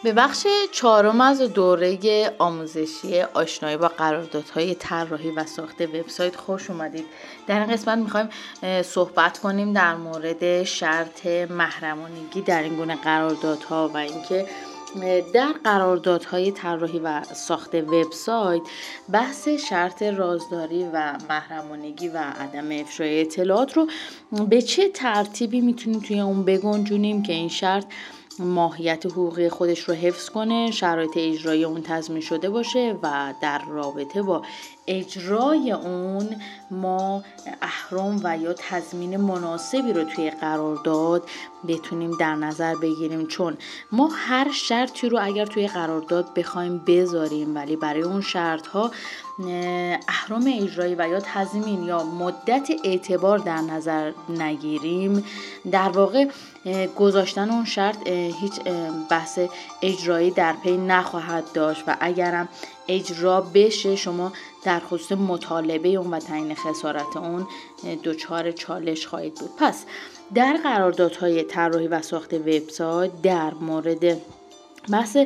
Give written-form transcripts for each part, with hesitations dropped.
به بخش چهارم از دوره آموزشی آشنایی با قراردادهای طراحی و ساخت وبسایت خوش اومدید. در این قسمت میخوایم صحبت کنیم در مورد شرط محرمانگی در این گونه قراردادها و اینکه در قراردادهای طراحی و ساخت وبسایت بحث شرط رازداری و محرمانگی و عدم افشای اطلاعات رو به چه ترتیبی میتونیم توی اون بگنجونیم که این شرط ماهیت حقوقی خودش رو حفظ کنه، شرایط اجرایی اون تضمین شده باشه و در رابطه با اجرای اون ما اهرم و یا تضمین مناسبی رو توی قرارداد بتونیم در نظر بگیریم. چون ما هر شرطی رو اگر توی قرارداد بخوایم بذاریم ولی برای اون شرط ها اهرم اجرایی و یا تضمین یا مدت اعتبار در نظر نگیریم، در واقع گذاشتن اون شرط هیچ بحث اجرایی در پی نخواهد داشت و اگرم اجرا بشه شما در خصوص مطالبه اون و تعیین خسارت اون دچار چالش خواهید بود. پس در قراردادهای طراحی و ساخت وبسایت در مورد بحث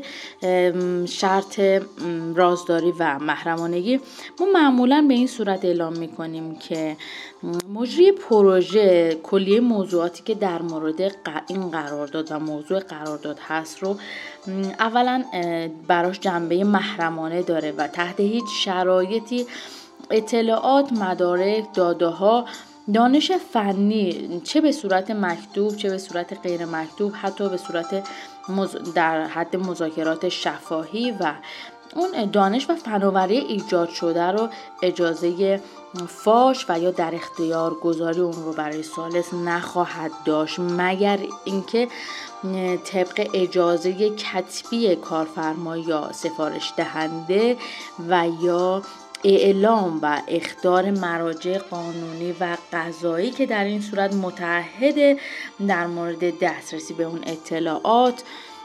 شرط رازداری و محرمانگی ما معمولا به این صورت اعلام میکنیم که مجری پروژه کلیه موضوعاتی که در مورد این قرارداد و موضوع قرارداد هست رو اولا براش جنبه محرمانه داره و تحت هیچ شرایطی اطلاعات، مدارک، داده‌ها، دانش فنی چه به صورت مکتوب چه به صورت غیر مکتوب، حتی به صورت در حد مذاکرات شفاهی و اون دانش و فناوری ایجاد شده رو اجازه فاش و یا در اختیار گذاری اون رو برای ثالث نخواهد داشت مگر اینکه طبق اجازه کتبی کارفرما یا سفارش دهنده و یا اعلام و اخطار مراجع قانونی و قضایی که در این صورت متعهد در مورد دسترسی به اون اطلاعات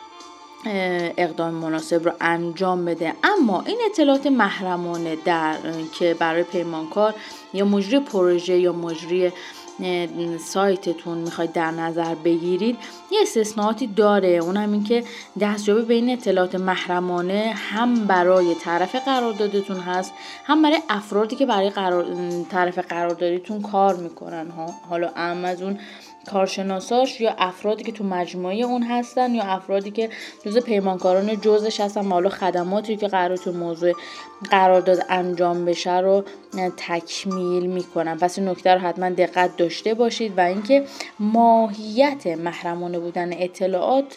اقدام مناسب رو انجام بده. اما این اطلاعات محرمانه که برای پیمانکار یا مجری پروژه یا مجری سایتتون میخواید در نظر بگیرید یه استثناءاتی داره. اون هم این که دستیابی به این اطلاعات محرمانه هم برای طرف قراردادتون هست هم برای افرادی که برای طرف قراردادیتون کار میکنن، حالا از اون کارشناساش یا افرادی که تو مجموعه اون هستن یا افرادی که جزء پیمانکاران جزش هستن، حالا خدماتی که قرار تو موضوع قرارداد انجام بشه رو تکمیل میکنن. پس این نکته رو حتما دقت داشته باشید و اینکه ماهیت محرمانه بودن اطلاعات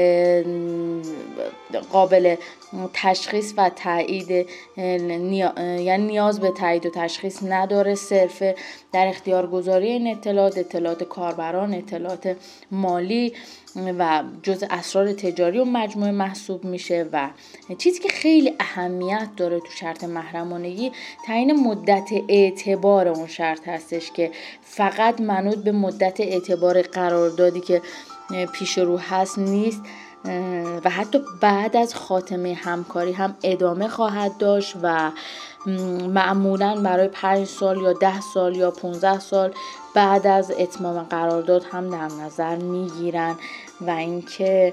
قابل تشخیص و تایید یعنی نیاز به تایید و تشخیص نداره، صرف در اختیار گذاری این اطلاعات کاربران، اطلاعات مالی و جزء اسرار تجاری و مجموعه محسوب میشه. و چیزی که خیلی اهمیت داره تو شرط محرمانگی تعیین مدت اعتبار اون شرط هستش که فقط منوط به مدت اعتبار قراردادی که پیش رو هست نیست و حتی بعد از خاتمه همکاری هم ادامه خواهد داشت و معمولاً برای 5 سال یا 10 سال یا 15 سال بعد از اتمام قرارداد هم در نظر میگیرن و اینکه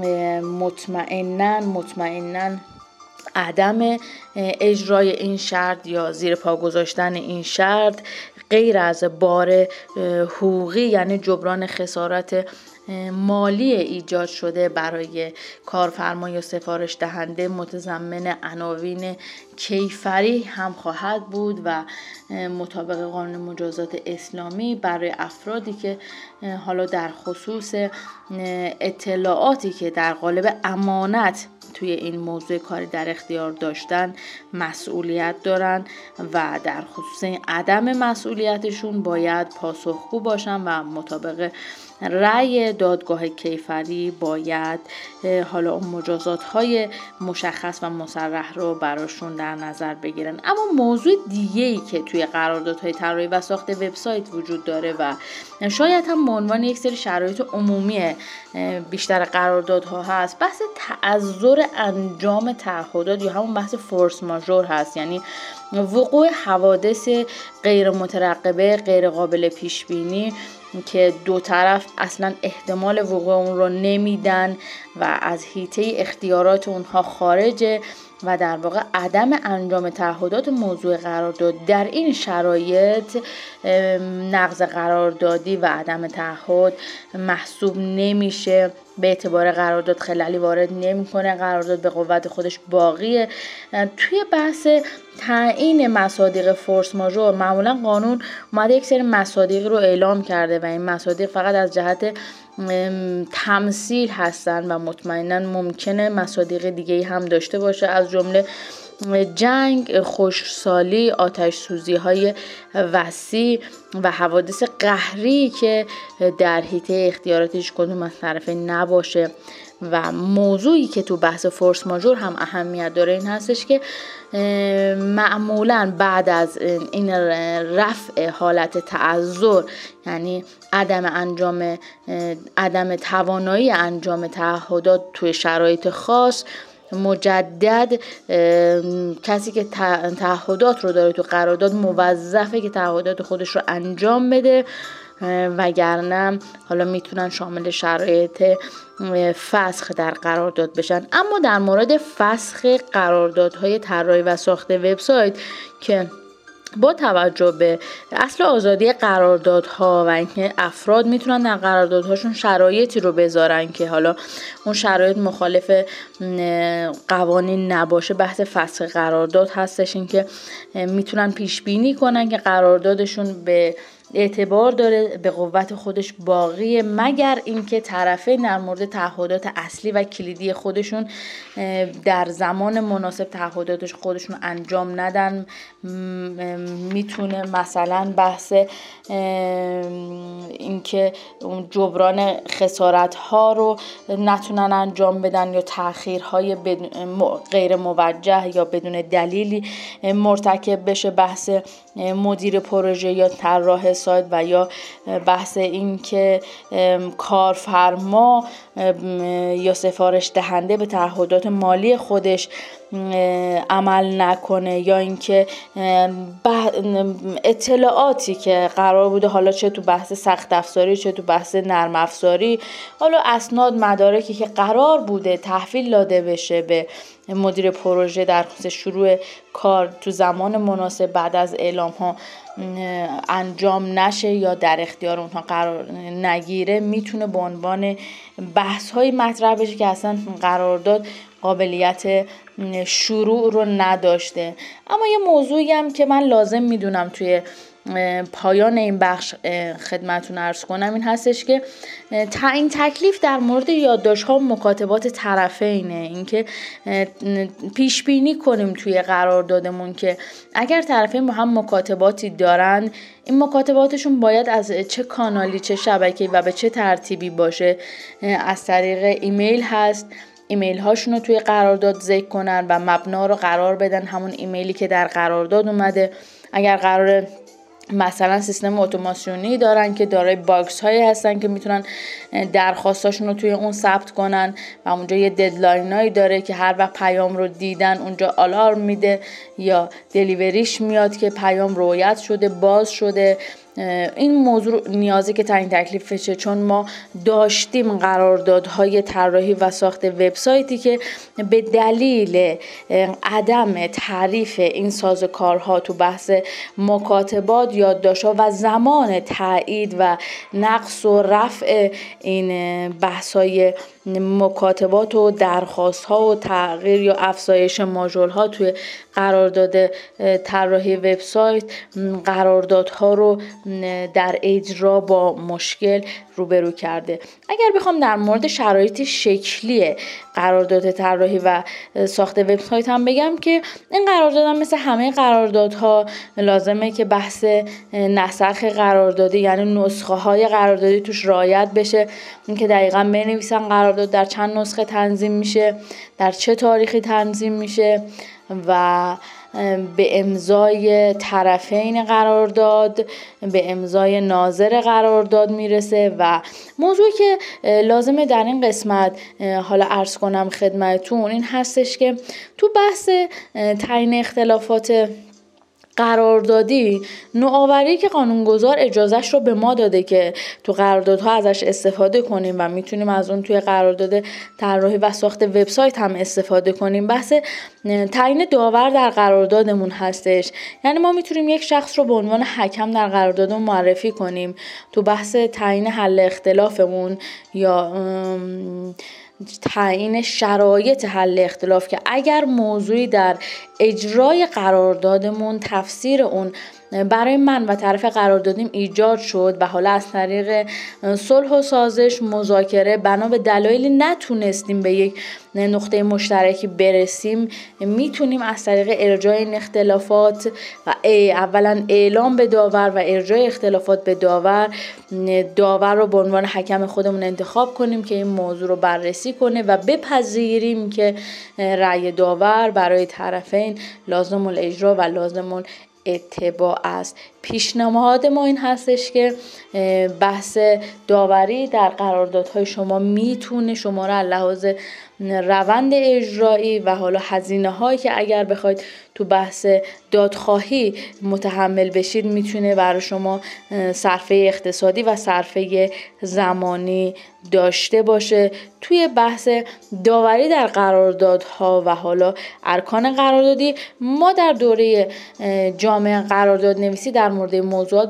مطمئناً عدم اجرای این شرط یا زیر پا گذاشتن این شرط غیر از بار حقوقی یعنی جبران خسارت مالی ایجاد شده برای کارفرما یا سفارش دهنده متضمن عناوین کیفری هم خواهد بود و مطابق قانون مجازات اسلامی برای افرادی که حالا در خصوص اطلاعاتی که در قالب امانت توی این موضوع کاری در اختیار داشتن مسئولیت دارن و در خصوص عدم مسئولیتشون باید پاسخگو باشن و مطابق رأی دادگاه کیفری باید حالا اون مجازات های مشخص و مصرح رو براشون در نظر بگیرن. اما موضوع دیگه‌ای که توی قراردادهای طراحی و ساخت وبسایت وجود داره و شاید هم به عنوان یک سری شرایط عمومی بیشتر قراردادها هست، بحث تعذر انجام تعهدات یا همون بحث فورس ماژور هست. یعنی وقوع حوادث غیر مترقبه، غیر قابل پیش بینی که دو طرف اصلا احتمال وقوع اون رو نمیدن و از حیطه اختیارات اونها خارجه و در واقع عدم انجام تعهدات موضوع قرارداد در این شرایط نقض قراردادی و عدم تعهد محسوب نمیشه. به اعتبار قرارداد خلالی وارد نمیکنه، قرارداد به قوت خودش باقیه. توی بحث تعیین مصادیق فورس ماژور معمولا قانون اومده یک سری مصادیق رو اعلام کرده و این مصادیق فقط از جهت تمثیل هستن و مطمئنا ممکنه مصادیق دیگه‌ای هم داشته باشه، از جمله جنگ، خشکسالی، آتش سوزی های وسیع و حوادث قهری که در حیطه اختیارات هیچ کدوم از طرفین نباشه. و موضوعی که تو بحث فورس ماژور هم اهمیت داره این هستش که معمولاً بعد از این رفع حالت تعذر، یعنی عدم توانایی انجام تعهدات توی شرایط خاص، مجدد کسی که تعهدات رو داره تو قرارداد موظفه که تعهدات خودش رو انجام بده، وگرنه حالا میتونن شامل شرایط فسخ در قرارداد بشن. اما در مورد فسخ قراردادهای طراحی و ساخت وبسایت که با توجه به اصل آزادی قراردادها و اینکه افراد میتونن در قراردادهاشون شرایطی رو بذارن که حالا اون شرایط مخالف قوانین نباشه، بحث فسخ قرارداد هستش. اینکه میتونن پیش بینی کنن که قراردادشون به اعتبار داره، به قوت خودش باقیه، مگر اینکه طرفین در مورد تعهدات اصلی و کلیدی خودشون در زمان مناسب تعهداتش خودشون انجام ندن. میتونه مثلا بحث اینکه جبران خسارت ها رو نتونن انجام بدن یا تأخیرهای غیر موجه یا بدون دلیلی مرتکب بشه، بحث مدیر پروژه یا طراح سایت و یا بحث این که کارفرما یا سفارش دهنده به تعهدات مالی خودش عمل نکنه، یا اینکه اطلاعاتی که قرار بوده حالا چه تو بحث سخت افزاری چه تو بحث نرم افزاری، حالا اسناد مدارکی که قرار بوده تحویل داده بشه به مدیر پروژه در خصوص شروع کار تو زمان مناسب بعد از اعلام ها انجام نشه یا در اختیار اونها قرار نگیره، میتونه به عنوان بحث های مطرح بشه که اصلا قرارداد قابلیت شروع رو نداشته. اما یه موضوعی هم که من لازم میدونم توی پایان این بخش خدمتون عرض کنم این هستش که تعیین تکلیف در مورد یادداشت‌ها و مکاتبات طرفینه. اینکه پیش بینی کنیم توی قراردادمون که اگر طرفین با هم مکاتباتی دارن، این مکاتباتشون باید از چه کانالی، چه شبکه‌ای و به چه ترتیبی باشه. از طریق ایمیل هست، ایمیل هاشون رو توی قرارداد ذکر کنن و مبنا رو قرار بدن همون ایمیلی که در قرارداد اومده. اگر قراره مثلا سیستم اتوماسیونی دارن که دارای باکس هایی هستن که میتونن درخواستاشون رو توی اون ثبت کنن و اونجا یه ددلاین هایی داره که هر وقت پیام رو دیدن اونجا آلارم میده یا دلیوریش میاد که پیام رویت شده، باز شده. این موضوع نیازی که تعیین تکلیف بشه، چون ما داشتیم قراردادهای طراحی و ساخت وبسایتی که به دلیل عدم تعریف این سازوکارها تو بحث مکاتبات، یادداشت‌ها و زمان تایید و نقص و رفع این بحث‌های مکاتبات و درخواست‌ها و تغییر یا افزایش ماژول‌ها توی قرارداد طراحی وبسایت قراردادها رو در اجرا با مشکل روبرو کرده. اگر بخوام در مورد شرایط شکلی قرارداد طراحی و ساخت وبسایت هم بگم که این قرارداد هم مثل همه قراردادها لازمه که بحث نسخ قراردادی یعنی نسخه های قراردادی توش رعایت بشه، اینکه دقیقاً بنویسن قرارداد در چند نسخه تنظیم میشه، در چه تاریخی تنظیم میشه و به امضای طرفین قرارداد، به امضای ناظر قرارداد میرسه. و موضوعی که لازمه در این قسمت حالا عرض کنم خدمتون این هستش که تو بحث تعیین اختلافات قراردادی نوآوری که قانونگذار اجازهش رو به ما داده که تو قراردادها ازش استفاده کنیم و میتونیم از اون توی قرارداد طراحی و ساخت وبسایت هم استفاده کنیم، بحث تعیین داور در قراردادمون هستش. یعنی ما میتونیم یک شخص رو به عنوان حکم در قراردادمون معرفی کنیم تو بحث تعیین حل اختلافمون یا تعیین شرایط حل اختلاف، که اگر موضوعی در اجرای قراردادمون تفسیر اون برای من و طرف قراردادیم ایجاد شد و حالا از طریق صلح و سازش مذاکره بنا به دلایلی نتونستیم به یک نقطه مشترکی برسیم، میتونیم از طریق ارجاع این اختلافات و اولا اعلام به داور و ارجاع اختلافات به داور رو به عنوان حکم خودمون انتخاب کنیم که این موضوع رو بررسی کنه و بپذیریم که رأی داور برای طرفین لازم الاجرا و لازم اتباع است. پیشنهاد ما این هستش که بحث داوری در قراردادهای شما میتونه شما را لحاظ روند اجرایی و حالا هزینه هایی که اگر بخواید تو بحث دادخواهی متحمل بشید میتونه برای شما صرفه اقتصادی و صرفه زمانی داشته باشه. توی بحث داوری در قراردادها و حالا ارکان قراردادی ما در دوره جامع قرارداد نویسی در مورد موضوعات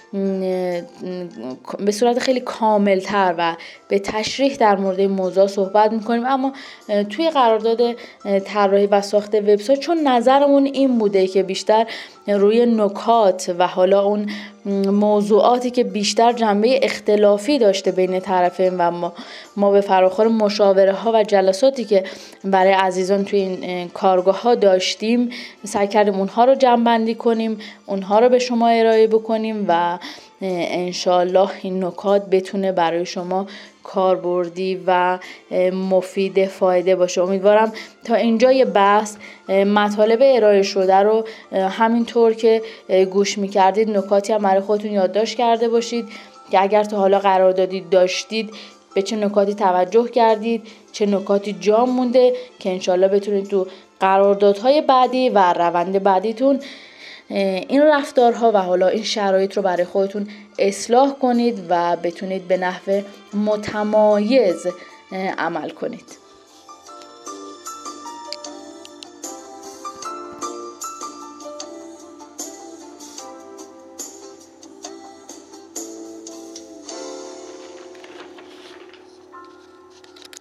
به صورت خیلی کاملتر و به تشریح در مورد موضوع صحبت میکنیم، اما توی قرارداد طراحی و ساخت وبسایت چون نظرمون این بوده که بیشتر روی نکات و حالا اون موضوعاتی که بیشتر جنبه اختلافی داشته بین طرفین و ما به فراخور مشاوره ها و جلساتی که برای عزیزان توی این کارگاه ها داشتیم سعی کردیم اونها رو جمع‌بندی کنیم، اونها رو به شما ارائه بکنیم و انشالله این نکات بتونه برای شما کاربردی و مفید فایده باشه. امیدوارم تا اینجای بحث مطالب ارائه شده رو همینطور که گوش میکردید نکاتی هم برای خودتون یادداشت کرده باشید که اگر تا حالا قراردادی داشتید به چه نکاتی توجه کردید، چه نکاتی جا مونده که انشالله بتونید تو قراردادهای بعدی و روند بعدیتون این رفتارها و حالا این شرایط رو برای خودتون اصلاح کنید و بتونید به نحو متمایز عمل کنید.